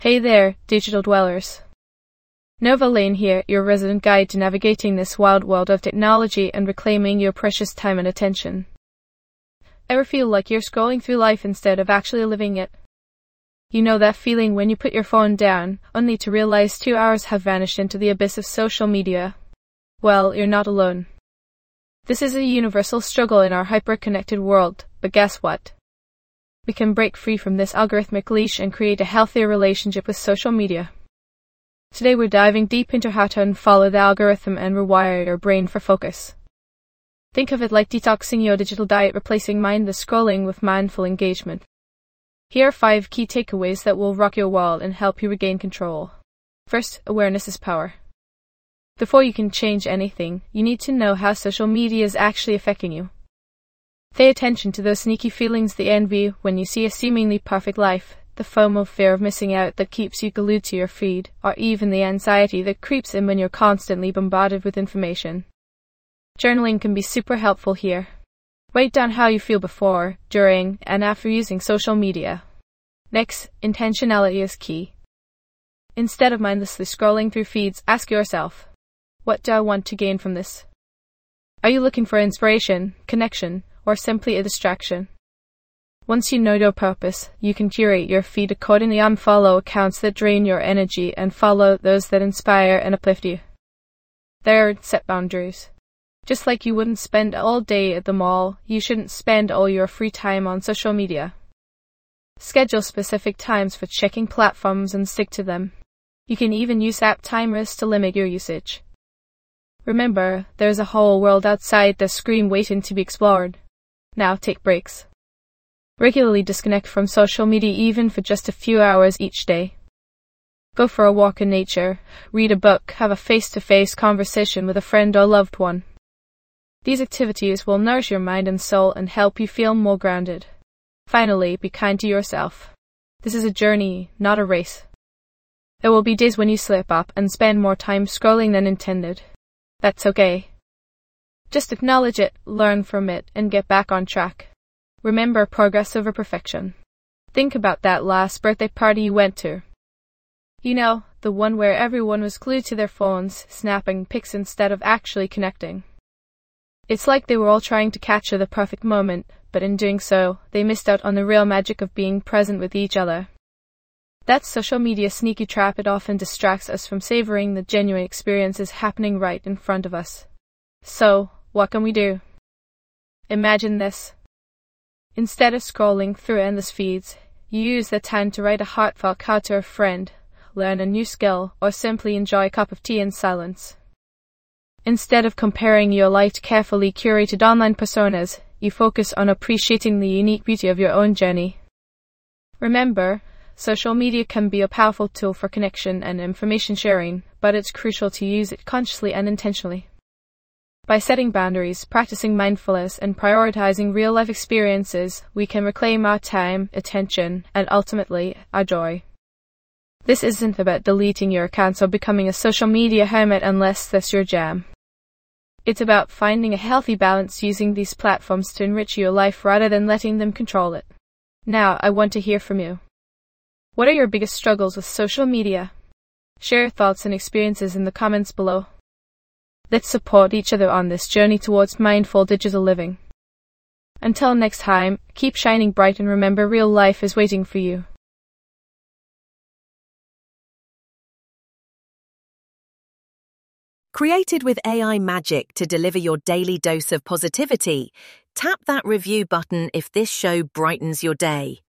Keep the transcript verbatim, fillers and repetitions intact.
Hey there, digital dwellers. Nova Lane here, your resident guide to navigating this wild world of technology and reclaiming your precious time and attention. Ever feel like you're scrolling through life instead of actually living it? You know that feeling when you put your phone down, only to realize two hours have vanished into the abyss of social media? Well, you're not alone. This is a universal struggle in our hyper-connected world, but guess what? We can break free from this algorithmic leash and create a healthier relationship with social media. Today we're diving deep into how to unfollow the algorithm and rewire your brain for focus. Think of it like detoxing your digital diet, replacing mindless scrolling with mindful engagement. Here are five key takeaways that will rock your world and help you regain control. First, awareness is power. Before you can change anything, you need to know how social media is actually affecting you. Pay attention to those sneaky feelings, the envy when you see a seemingly perfect life, the FOMO, fear of missing out that keeps you glued to your feed, or even the anxiety that creeps in when you're constantly bombarded with information. Journaling can be super helpful here. Write down how you feel before, during, and after using social media. Next, intentionality is key. Instead of mindlessly scrolling through feeds, ask yourself, what do I want to gain from this? Are you looking for inspiration, connection, or simply a distraction? Once you know your purpose, you can curate your feed accordingly. Unfollow accounts that drain your energy and follow those that inspire and uplift you. Third, set boundaries. Just like you wouldn't spend all day at the mall, you shouldn't spend all your free time on social media. Schedule specific times for checking platforms and stick to them. You can even use app timers to limit your usage. Remember, there's a whole world outside the screen waiting to be explored. Now take breaks. Regularly disconnect from social media even for just a few hours each day. Go for a walk in nature, read a book, have a face-to-face conversation with a friend or loved one. These activities will nourish your mind and soul and help you feel more grounded. Finally, be kind to yourself. This is a journey, not a race. There will be days when you slip up and spend more time scrolling than intended. That's okay. Just acknowledge it, learn from it, and get back on track. Remember, progress over perfection. Think about that last birthday party you went to. You know, the one where everyone was glued to their phones, snapping pics instead of actually connecting. It's like they were all trying to capture the perfect moment, but in doing so, they missed out on the real magic of being present with each other. That's social media's sneaky trap. It often distracts us from savoring the genuine experiences happening right in front of us. So, what can we do? Imagine this. Instead of scrolling through endless feeds, you use the time to write a heartfelt card to a friend, learn a new skill, or simply enjoy a cup of tea in silence. Instead of comparing your life to carefully curated online personas, you focus on appreciating the unique beauty of your own journey. Remember, social media can be a powerful tool for connection and information sharing, but it's crucial to use it consciously and intentionally. By setting boundaries, practicing mindfulness, and prioritizing real-life experiences, we can reclaim our time, attention, and ultimately, our joy. This isn't about deleting your accounts or becoming a social media hermit unless that's your jam. It's about finding a healthy balance, using these platforms to enrich your life rather than letting them control it. Now, I want to hear from you. What are your biggest struggles with social media? Share your thoughts and experiences in the comments below. Let's support each other on this journey towards mindful digital living. Until next time, keep shining bright and remember, real life is waiting for you. Created with A I magic to deliver your daily dose of positivity, tap that review button if this show brightens your day.